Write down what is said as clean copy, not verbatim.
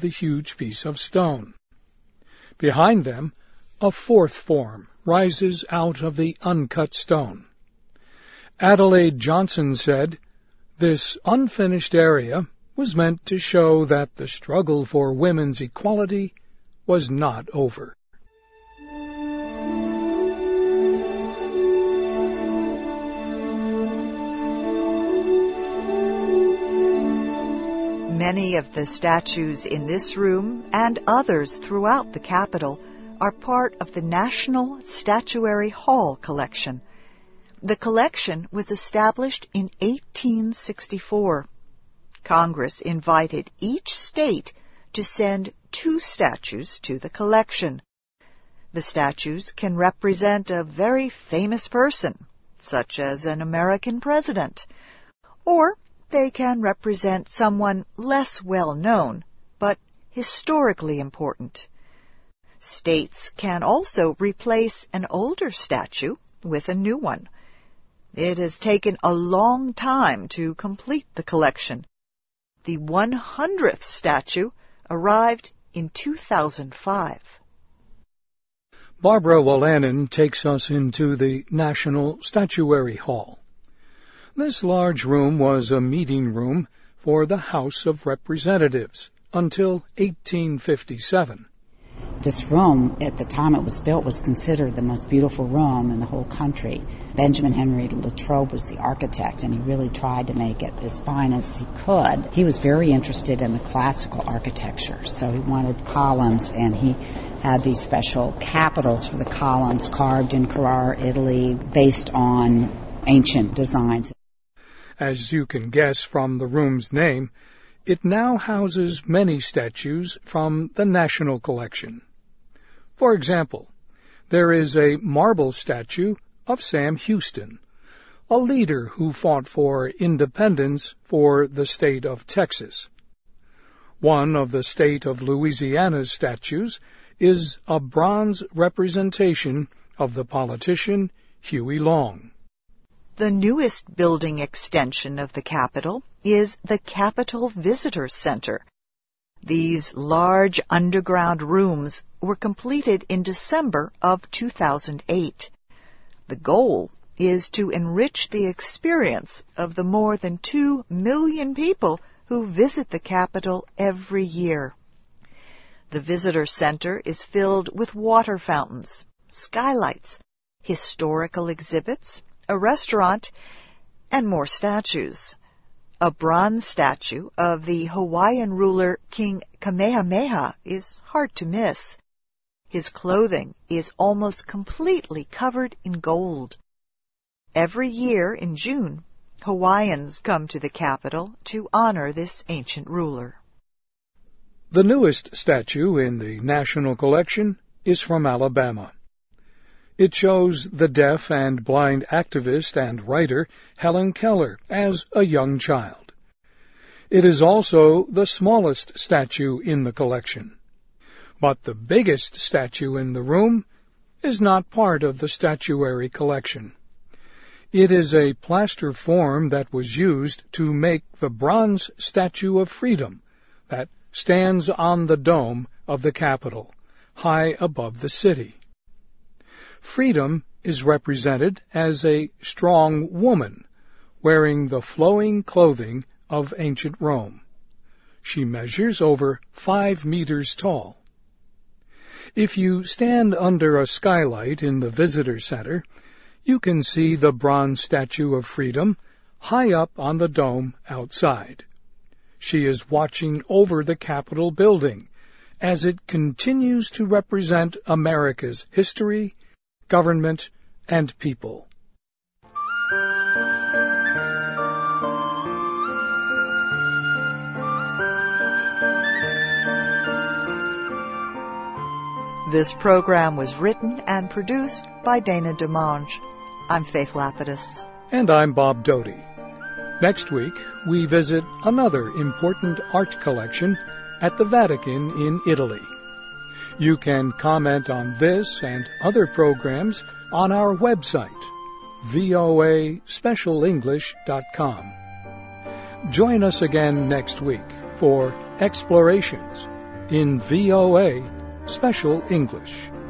the huge piece of stone. Behind them, a fourth form rises out of the uncut stone. Adelaide Johnson said, "This unfinished area was meant to show that the struggle for women's equality was not over." Many of the statues in this room and others throughout the Capitol are part of the National Statuary Hall collection. The collection was established in 1864. Congress invited each state to send 2 statues to the collection. The statues can represent a very famous person, such as an American president, or they can represent someone less well known, but historically important. States can also replace an older statue with a new one. It has taken a long time to complete the collection. The 100th statue arrived in 2005. Barbara Wolanin takes us into the National Statuary Hall. This large room was a meeting room for the House of Representatives until 1857. This room, at the time it was built, was considered the most beautiful room in the whole country. Benjamin Henry Latrobe was the architect, and he really tried to make it as fine as he could. He was very interested in the classical architecture, so he wanted columns, and he had these special capitals for the columns carved in Carrara, Italy, based on ancient designs. As you can guess from the room's name, it now houses many statues from the National Collection. For example, there is a marble statue of Sam Houston, a leader who fought for independence for the state of Texas. One of the state of Louisiana's statues is a bronze representation of the politician Huey Long. The newest building extension of the Capitol is the Capitol Visitor Center. These large underground rooms were completed in December of 2008. The goal is to enrich the experience of the more than 2 million people who visit the Capitol every year. The Visitor Center is filled with water fountains, skylights, historical exhibits, a restaurant, and more statues. A bronze statue of the Hawaiian ruler King Kamehameha is hard to miss. His clothing is almost completely covered in gold. Every year in June, Hawaiians come to the Capitol to honor this ancient ruler. The newest statue in the National Collection is from Alabama. It shows the deaf and blind activist and writer Helen Keller as a young child. It is also the smallest statue in the collection. But the biggest statue in the room is not part of the statuary collection. It is a plaster form that was used to make the bronze Statue of Freedom that stands on the dome of the Capitol, high above the city. Freedom is represented as a strong woman, wearing the flowing clothing of ancient Rome. She measures over 5 meters tall. If you stand under a skylight in the visitor center, you can see the bronze Statue of Freedom high up on the dome outside. She is watching over the Capitol building as it continues to represent America's history, government, and people. This program was written and produced by Dana DeMange. I'm Faith Lapidus. And I'm Bob Doty. Next week, we visit another important art collection at the Vatican in Italy. You can comment on this and other programs on our website, voaspecialenglish.com. Join us again next week for Explorations, in VOA Special English.